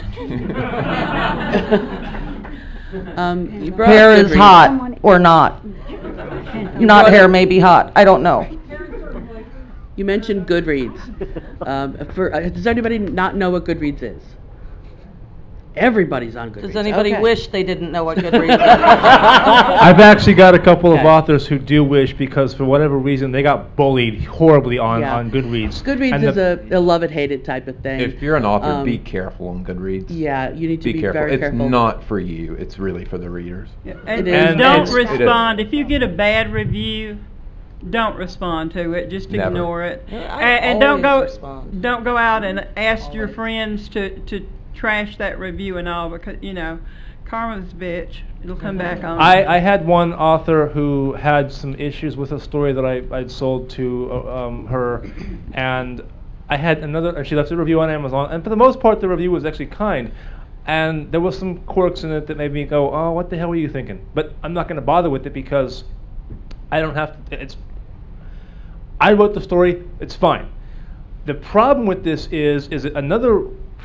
Hair is hot or not. Not hair may be hot. I don't know. You mentioned Goodreads. Does anybody not know what Goodreads is? Everybody's on Goodreads. Does anybody Okay. wish they didn't know what Goodreads is? I've actually got a couple of Okay. authors who do wish because for whatever reason they got bullied horribly on Yeah. Goodreads. Goodreads And is a love it, hate it type of thing. If you're an author, be Um, careful on Goodreads. Yeah, you need to be careful. very It's careful. not for you. It's really for the readers. And, It and is. don't It is. respond. If you get a bad review, don't respond to it. Just Never. ignore it. I And don't go always respond. don't go out and ask your friends to trash that review and all, because karma's a bitch. It'll come back on. I had one author who had some issues with a story that I'd sold to her, and I had another. She left a review on Amazon, and for the most part, the review was actually kind. And there was some quirks in it that made me go, "Oh, what the hell were you thinking?" But I'm not going to bother with it because I don't have to. I wrote the story. It's fine. The problem with this is that another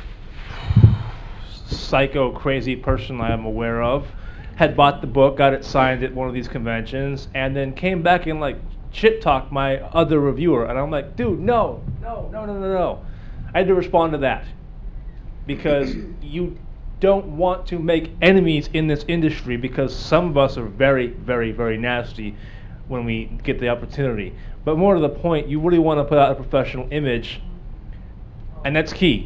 psycho crazy person I am aware of had bought the book, got it signed at one of these conventions, and then came back and like shit talked my other reviewer, and I'm like, dude, no. I had to respond to that because you don't want to make enemies in this industry because some of us are very, very, very nasty when we get the opportunity. But more to the point, you really want to put out a professional image, and that's key.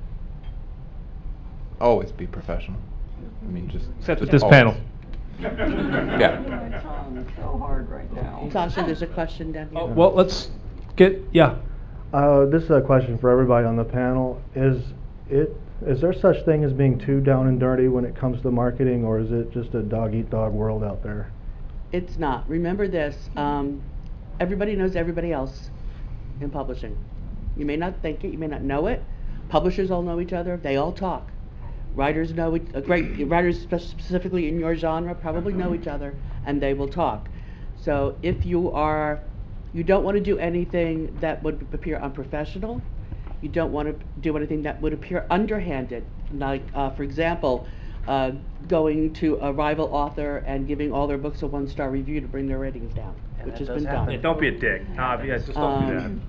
Always be professional. I mean, just Except with just this always. panel. Yeah. It's so hard right now. Sasha, there's a question down here. Well, let's get, yeah. This is a question for everybody on the panel. Is there such thing as being too down and dirty when it comes to marketing, or is it just a dog-eat-dog world out there? It's not. Remember this, everybody knows everybody else in publishing. You may not think it, you may not know it. Publishers all know each other, they all talk. Writers know, writers specifically in your genre probably know each other, and they will talk. So if you don't want to do anything that would appear unprofessional, you don't want to do anything that would appear underhanded, like, for example, going to a rival author and giving all their books a 1-star review to bring their ratings down, which has been done. Yeah, don't be a dick. Just don't do that.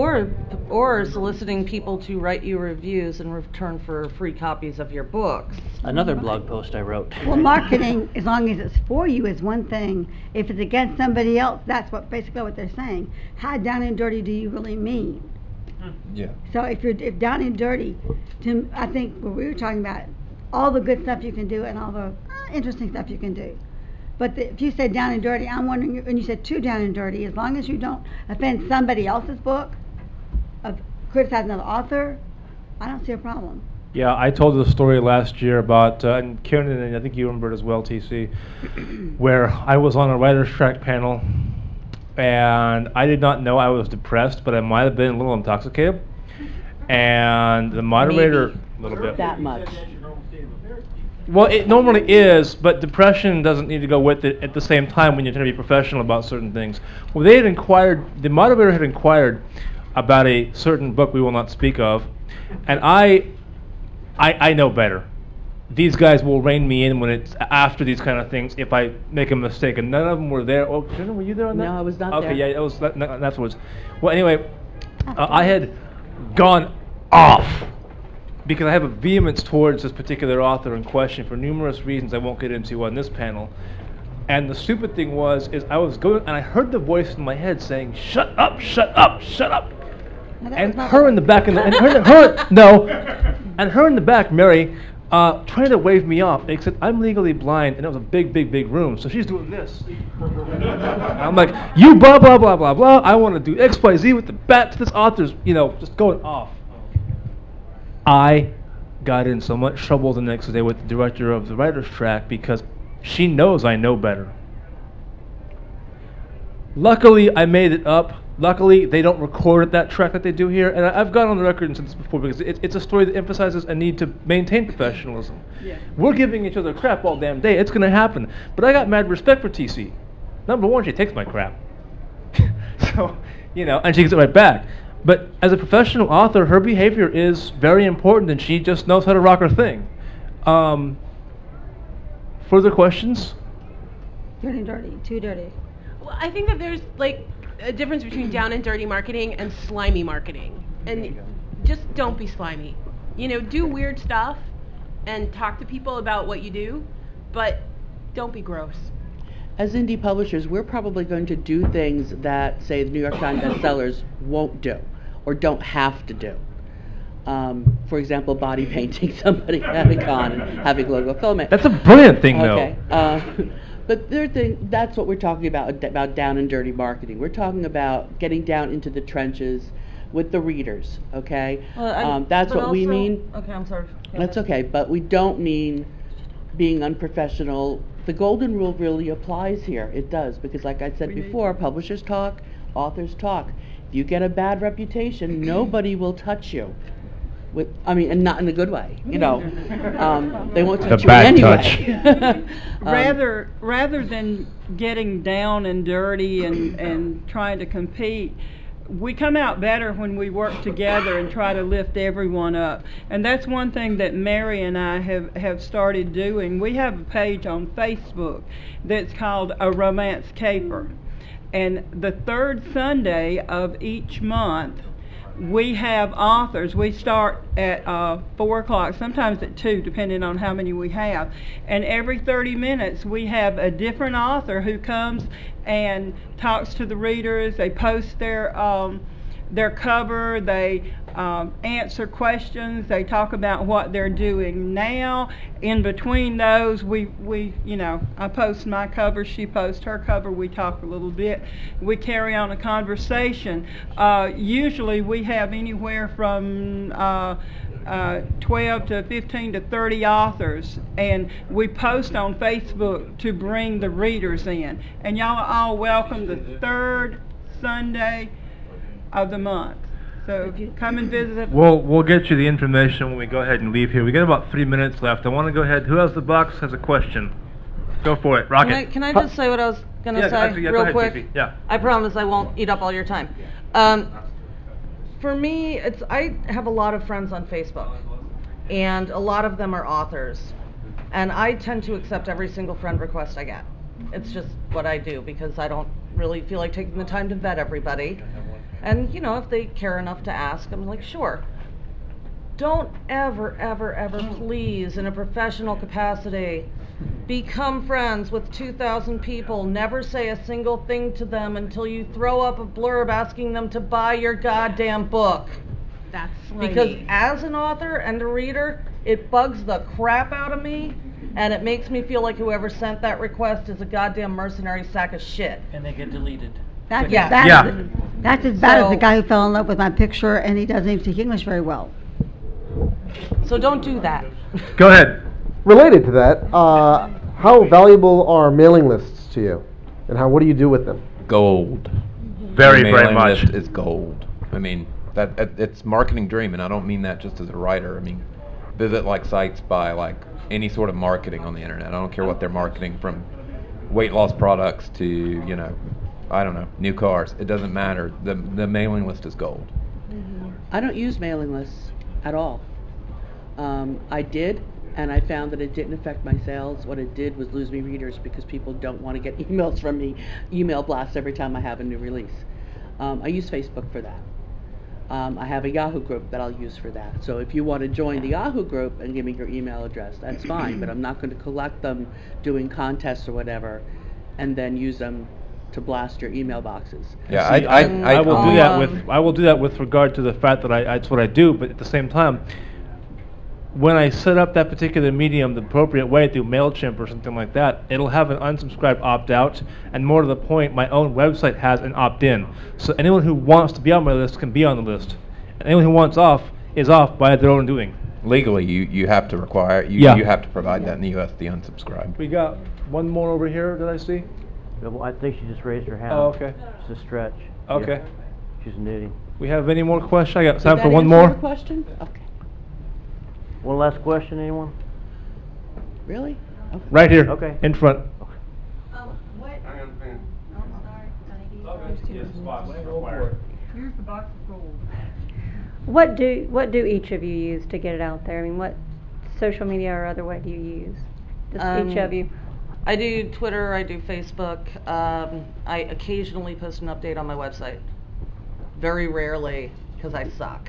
Or soliciting people to write you reviews in return for free copies of your books. Another blog post I wrote. Well, marketing, as long as it's for you, is one thing. If it's against somebody else, that's basically what they're saying. How down and dirty do you really mean? Yeah. So if down and dirty, I think what we were talking about, all the good stuff you can do and all the interesting stuff you can do. But if you said down and dirty, I'm wondering, when you said too down and dirty, as long as you don't offend somebody else's book, of criticizing another author, I don't see a problem. Yeah, I told the story last year about, and Karen, and I think you remember it as well, TC, where I was on a writer's track panel, and I did not know I was depressed, but I might have been a little intoxicated. And the moderator, a little bit. That much. Well, it normally is, but depression doesn't need to go with it at the same time when you're trying to be professional about certain things. Well, the moderator had inquired about a certain book we will not speak of, and I know better. These guys will rein me in when it's after these kind of things if I make a mistake, and none of them were there. Oh, Jenna, were you there on that? No, I was not okay, there. yeah, it was afterwards. Well, anyway, I had gone off because I have a vehemence towards this particular author in question for numerous reasons I won't get into on this panel. And the stupid thing was, I was going, and I heard the voice in my head saying, "Shut up, shut up, shut up." And her in the back, and her in the back, Mary, trying to wave me off, except I'm legally blind, and it was a big, big, big room, so she's doing this. I'm like, you blah, blah, blah, blah, blah, I want to do X, Y, Z with the bat to this author's, just going off. I got in so much trouble the next day with the director of the writer's track because she knows I know better. Luckily, I made it up. Luckily, they don't record that track that they do here, and I've gone on the record and said this before because it's a story that emphasizes a need to maintain professionalism. Yeah. We're giving each other crap all damn day. It's going to happen. But I got mad respect for TC. Number one, she takes my crap. So, and she gets it right back. But as a professional author, her behavior is very important, and she just knows how to rock her thing. Further questions? Dirty, too dirty. Well, I think that there's a difference between down and dirty marketing and slimy marketing. And just don't be slimy. You know, do weird stuff and talk to people about what you do, but don't be gross. As indie publishers, we're probably going to do things that, say, the New York Times bestsellers won't do or don't have to do. For example, body painting somebody at a con and having logo filament. That's a brilliant thing, okay. though. But that's what we're talking about down and dirty marketing. We're talking about getting down into the trenches with the readers, okay? That's what we mean. Okay, I'm sorry. That's okay, but we don't mean being unprofessional. The golden rule really applies here. It does, because like I said before, publishers talk, authors talk. If you get a bad reputation, nobody will touch you. And not in a good way, you know. They won't touch you anyway. Rather than getting down and dirty and trying to compete, we come out better when we work together and try to lift everyone up. And that's one thing that Mary and I have started doing. We have a page on Facebook that's called A Romance Caper. And the third Sunday of each month, we have authors. We start at 4 o'clock, sometimes at 2, depending on how many we have. And every 30 minutes, we have a different author who comes and talks to the readers. They post their cover. They answer questions. They talk about what they're doing now. In between those, I post my cover, she posts her cover, we talk a little bit. We carry on a conversation. Usually we have anywhere from 12 to 15 to 30 authors, and we post on Facebook to bring the readers in. And y'all are all welcome the third Sunday of the month. So come and visit us. We'll get you the information when we go ahead and leave here. We got about 3 minutes left. I want to go ahead. Who has the box? Has a question? Go for it. Rock it. Can I just say what I was going to say real quick? Fifi. Yeah. I promise I won't eat up all your time. For me, I have a lot of friends on Facebook, and a lot of them are authors. And I tend to accept every single friend request I get. It's just what I do, because I don't really feel like taking the time to vet everybody. And, if they care enough to ask, I'm like, sure. Don't ever, ever, ever, please, in a professional capacity, become friends with 2,000 people. Never say a single thing to them until you throw up a blurb asking them to buy your goddamn book. That's slimy. Because as an author and a reader, it bugs the crap out of me, and it makes me feel like whoever sent that request is a goddamn mercenary sack of shit. And they get deleted. That's Yeah. as bad Yeah. that's as bad as the guy who fell in love with my picture and he doesn't even speak English very well. So don't do that. Go ahead. Related to that, how valuable are mailing lists to you, and what do you do with them? Gold. Very, The very mailing much. list is gold. I mean, it's marketing dream, and I don't mean that just as a writer. I mean, visit sites by any sort of marketing on the internet. I don't care what they're marketing, from weight loss products to I don't know, new cars. It doesn't matter. The mailing list is gold. I don't use mailing lists at all. I did, and I found that it didn't affect my sales. What it did was lose me readers, because people don't want to get emails from me, email blasts every time I have a new release. I use Facebook for that. I have a Yahoo group that I'll use for that. So if you want to join the Yahoo group and give me your email address, that's fine, but I'm not going to collect them doing contests or whatever and then use them to blast your email boxes. Yeah, See, I will do that with regard to the fact that that's what I do, but at the same time, when I set up that particular medium the appropriate way through MailChimp or something like that, it'll have an unsubscribe opt-out, and more to the point, my own website has an opt-in. So anyone who wants to be on my list can be on the list. And anyone who wants off is off by their own doing. Legally, you have to require, you have to provide that in the U.S., the unsubscribe. We got one more over here, did I see? Well, I think she just raised her hand. Oh, okay. It's a stretch. Okay. Yeah. She's knitting. We have any more questions? I got time Did for that one answer more. your question? Okay. One last question, anyone? Really? Okay. Right here, Okay. in front. Here's the box of gold. What do each of you use to get it out there? I mean, what social media or other way do you use? Just each of you. I do Twitter, I do Facebook. I occasionally post an update on my website. Very rarely, because I suck.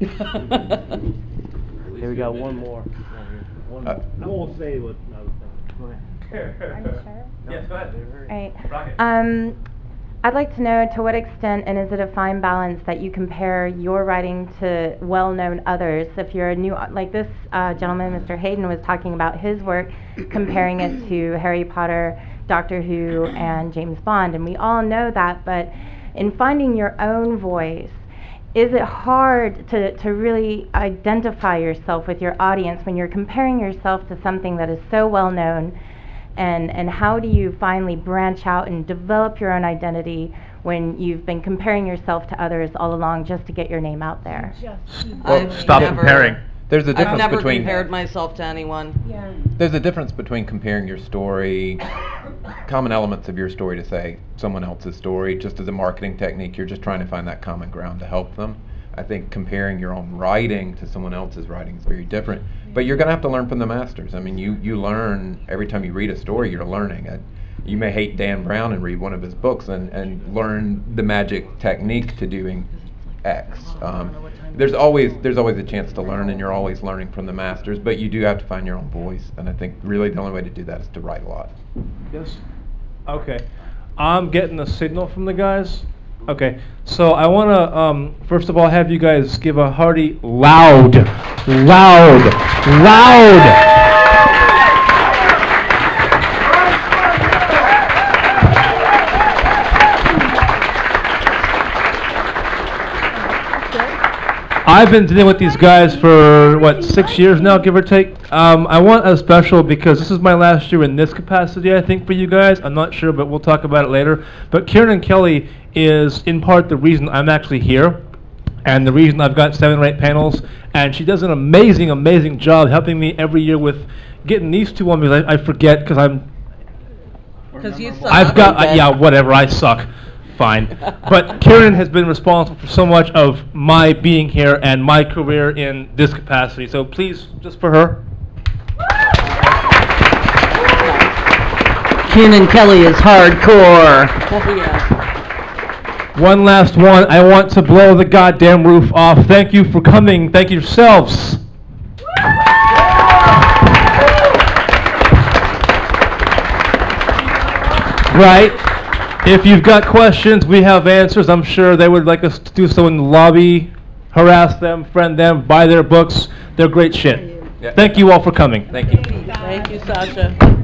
Okay, we got one more. One more. I won't say what I was thinking. Go ahead. Are you sure? Yes, go ahead. Right. I'd like to know to what extent, and is it a fine balance, that you compare your writing to well-known others? If you're a new, like this gentleman, Mr. Hayden, was talking about his work, comparing it to Harry Potter, Doctor Who, and James Bond, and we all know that, but in finding your own voice, is it hard to really identify yourself with your audience when you're comparing yourself to something that is so well-known? And how do you finally branch out and develop your own identity when you've been comparing yourself to others all along just to get your name out there? Stop comparing. There's a difference I've never between compared myself to anyone. Yeah. There's a difference between comparing your story, common elements of your story to say someone else's story, just as a marketing technique. You're just trying to find that common ground to help them. I think comparing your own writing to someone else's writing is very different. But you're going to have to learn from the masters. I mean, you learn every time you read a story. You're learning. You may hate Dan Brown and read one of his books and learn the magic technique to doing X. There's always a chance to learn, and you're always learning from the masters. But you do have to find your own voice, and I think really the only way to do that is to write a lot. Yes. Okay. I'm getting a signal from the guys. Okay. So I want to first of all have you guys give a hearty, loud. I've been dealing with these guys for, 6 years now, give or take. I want a special because this is my last year in this capacity, I think, for you guys. I'm not sure, but we'll talk about it later. But Kieran Kelly is, in part, the reason I'm actually here and the reason I've got 7 or 8 panels. And she does an amazing, amazing job helping me every year with getting these two on because I forget because I'm... Because you suck. I've got, yeah, whatever, I suck. Fine. But Kieran has been responsible for so much of my being here and my career in this capacity. So please, just for her. Kieran Kelly is hardcore. Oh, yeah. One last one. I want to blow the goddamn roof off. Thank you for coming. Thank you yourselves. Right. If you've got questions, we have answers. I'm sure they would like us to do so in the lobby, harass them, friend them, buy their books. They're great shit. Yeah. Thank you all for coming. Thank you. Thank you, Sasha.